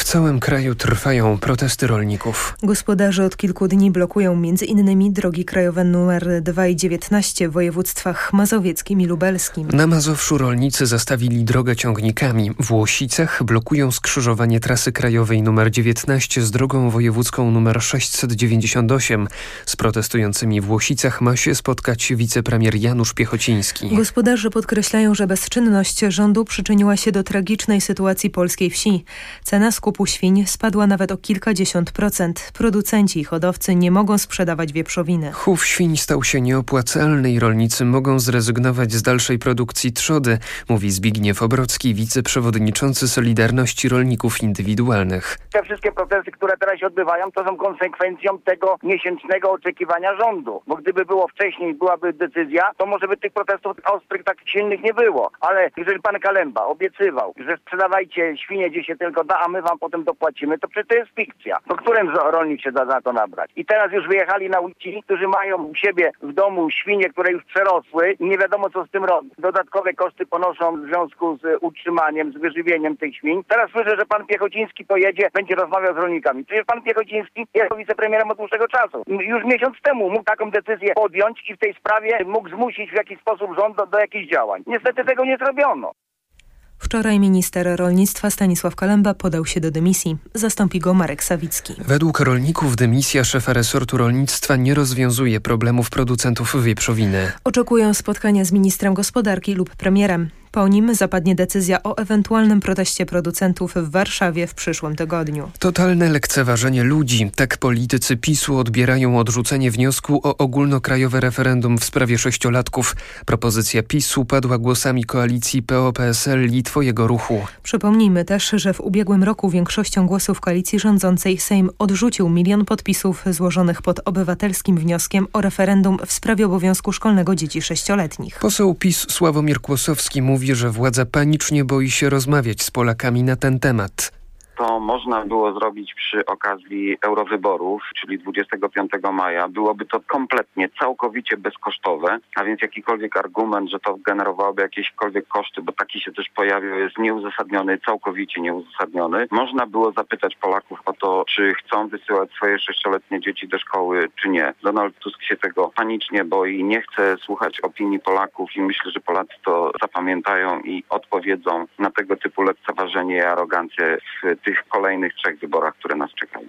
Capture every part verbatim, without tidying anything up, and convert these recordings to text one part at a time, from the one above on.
całym kraju trwają protesty rolników. Gospodarze od kilku dni blokują między innymi drogi krajowe numer dwa i dziewiętnaście w województwach mazowieckim i lubelskim. Na Mazowszu rolnicy zastawili drogę ciągnikami. W Łosicach blokują skrzyżowanie trasy krajowej numer dziewiętnaście z drogą wojewódzką numer sześćset dziewięćdziesiąt osiem. Z protestującymi w Łosicach ma się spotkać wicepremier Janusz Piechociński. Gospodarze podkreślają, że bezczynność rządu przyczyniła się do tragicznej sytuacji polskiej wsi. Cena skupu świń spadła nawet o kilkadziesiąt procent. Producenci i hodowcy nie mogą sprzedawać wieprzowiny. Chów świń stał się nieopłacalny i rolnicy mogą zrezygnować z dalszej produkcji trzody, mówi Zbigniew Obrocki, wiceprzewodniczący Solidarności Rolników Indywidualnych. Te wszystkie protesty, które teraz się odbywają, to są konsekwencją tego miesięcznego oczekiwania rządu. Bo gdyby było wcześniej, byłaby decyzja, to może by tych protestów ostrych, tak silnych nie było. Ale jeżeli pan Kalemba obiecywał, że sprzedawajcie świnie gdzie się tylko da, a my wam potem dopłacimy, to przecież to jest fikcja. To którym rolnik się da za to nabrać? I teraz już wyjechali na ci, którzy mają u siebie w domu świnie, które już przerosły i nie wiadomo co z tym robić. Dodatkowe koszty ponoszą w związku z utrzymaniem, z wyżywieniem tych świń. Teraz słyszę, że pan Piechociński pojedzie, będzie rozmawiał z rolnikami. Przecież pan Piechociński jest wicepremierem od dłuższego czasu. Już miesiąc temu mógł taką decyzję podjąć i w tej sprawie mógł zmusić w jakiś sposób rząd do, do jakichś działań. Niestety tego nie zrobiono. Wczoraj minister rolnictwa Stanisław Kalemba podał się do dymisji. Zastąpi go Marek Sawicki. Według rolników dymisja szefa resortu rolnictwa nie rozwiązuje problemów producentów wieprzowiny. Oczekują spotkania z ministrem gospodarki lub premierem. Po nim zapadnie decyzja o ewentualnym proteście producentów w Warszawie w przyszłym tygodniu. Totalne lekceważenie ludzi. Tak politycy PiSu odbierają odrzucenie wniosku o ogólnokrajowe referendum w sprawie sześciolatków. Propozycja PiSu padła głosami koalicji P O P S L i Twojego Ruchu. Przypomnijmy też, że w ubiegłym roku większością głosów koalicji rządzącej Sejm odrzucił milion podpisów złożonych pod obywatelskim wnioskiem o referendum w sprawie obowiązku szkolnego dzieci sześcioletnich. Poseł PiS Sławomir Kłosowski mówi, Mówi, że władza panicznie boi się rozmawiać z Polakami na ten temat. To można było zrobić przy okazji eurowyborów, czyli dwudziestego piątego maja. Byłoby to kompletnie, całkowicie bezkosztowe, a więc jakikolwiek argument, że to generowałoby jakiekolwiek koszty, bo taki się też pojawił, jest nieuzasadniony, całkowicie nieuzasadniony. Można było zapytać Polaków o to, czy chcą wysyłać swoje sześcioletnie dzieci do szkoły, czy nie. Donald Tusk się tego panicznie boi, nie chce słuchać opinii Polaków i myślę, że Polacy to zapamiętają i odpowiedzą na tego typu lekceważenie i arogancję w tych kolejnych trzech wyborach, które nas czekają.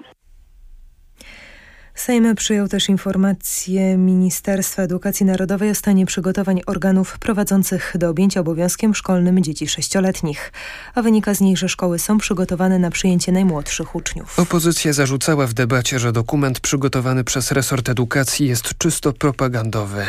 Sejm przyjął też informację Ministerstwa Edukacji Narodowej o stanie przygotowań organów prowadzących do objęcia obowiązkiem szkolnym dzieci sześcioletnich. A wynika z niej, że szkoły są przygotowane na przyjęcie najmłodszych uczniów. Opozycja zarzucała w debacie, że dokument przygotowany przez resort edukacji jest czysto propagandowy.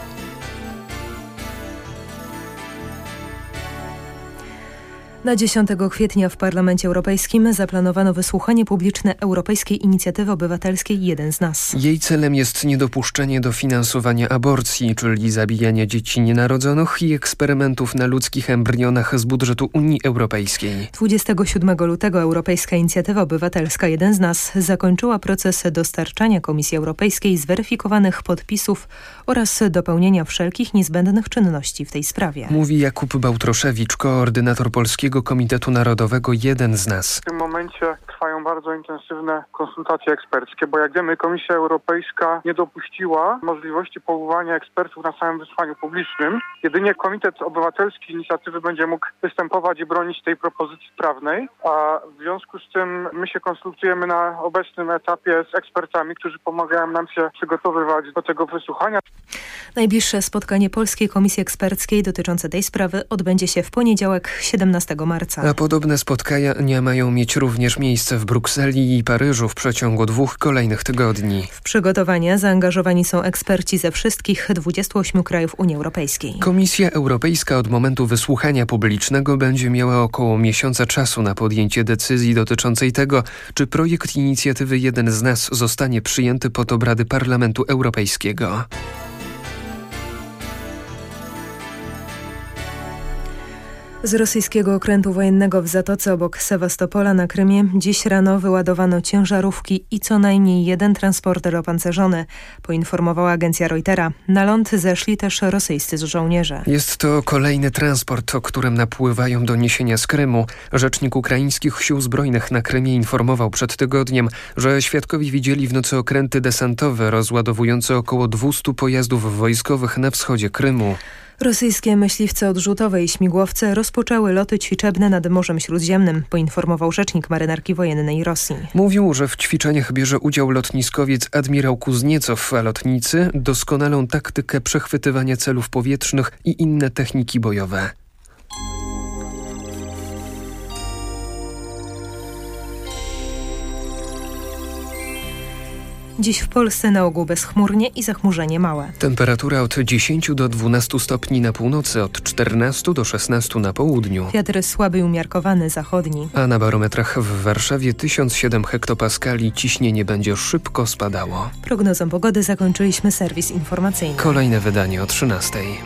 Na dziesiątego kwietnia w Parlamencie Europejskim zaplanowano wysłuchanie publiczne Europejskiej Inicjatywy Obywatelskiej Jeden z nas. Jej celem jest niedopuszczenie do finansowania aborcji, czyli zabijania dzieci nienarodzonych i eksperymentów na ludzkich embrionach z budżetu Unii Europejskiej. dwudziestego siódmego lutego Europejska Inicjatywa Obywatelska Jeden z nas zakończyła proces dostarczania Komisji Europejskiej zweryfikowanych podpisów oraz dopełnienia wszelkich niezbędnych czynności w tej sprawie. Mówi Jakub Bałtroszewicz, koordynator Polskiego Komitetu Narodowego Jeden z nas. W tym momencie trwają bardzo intensywne konsultacje eksperckie, bo jak wiemy, Komisja Europejska nie dopuściła możliwości powoływania ekspertów na samym wysłuchaniu publicznym. Jedynie Komitet Obywatelski Inicjatywy będzie mógł występować i bronić tej propozycji prawnej, a w związku z tym my się konsultujemy na obecnym etapie z ekspertami, którzy pomagają nam się przygotowywać do tego wysłuchania. Najbliższe spotkanie Polskiej Komisji Eksperckiej dotyczące tej sprawy odbędzie się w poniedziałek siedemnastego marca. A podobne spotkania mają mieć również miejsce w Brukseli i Paryżu w przeciągu dwóch kolejnych tygodni. W przygotowania zaangażowani są eksperci ze wszystkich dwudziestu ośmiu krajów Unii Europejskiej. Komisja Europejska od momentu wysłuchania publicznego będzie miała około miesiąca czasu na podjęcie decyzji dotyczącej tego, czy projekt inicjatywy Jeden z nas zostanie przyjęty pod obrady Parlamentu Europejskiego. Z rosyjskiego okrętu wojennego w Zatoce obok Sewastopola na Krymie dziś rano wyładowano ciężarówki i co najmniej jeden transporter opancerzony, poinformowała agencja Reutera. Na ląd zeszli też rosyjscy żołnierze. Jest to kolejny transport, o którym napływają doniesienia z Krymu. Rzecznik ukraińskich sił zbrojnych na Krymie informował przed tygodniem, że świadkowie widzieli w nocy okręty desantowe rozładowujące około dwieście pojazdów wojskowych na wschodzie Krymu. Rosyjskie myśliwce odrzutowe i śmigłowce rozpoczęły loty ćwiczebne nad Morzem Śródziemnym, poinformował rzecznik marynarki wojennej Rosji. Mówił, że w ćwiczeniach bierze udział lotniskowiec admirał Kuzniecow, a lotnicy doskonalą taktykę przechwytywania celów powietrznych i inne techniki bojowe. Dziś w Polsce na ogół bezchmurnie i zachmurzenie małe. Temperatura od dziesięciu do dwunastu stopni na północy, od czternastu do szesnastu na południu. Wiatr słaby i umiarkowany, zachodni. A na barometrach w Warszawie tysiąc siedem hektopaskali, ciśnienie będzie szybko spadało. Prognozą pogody zakończyliśmy serwis informacyjny. Kolejne wydanie o trzynastej.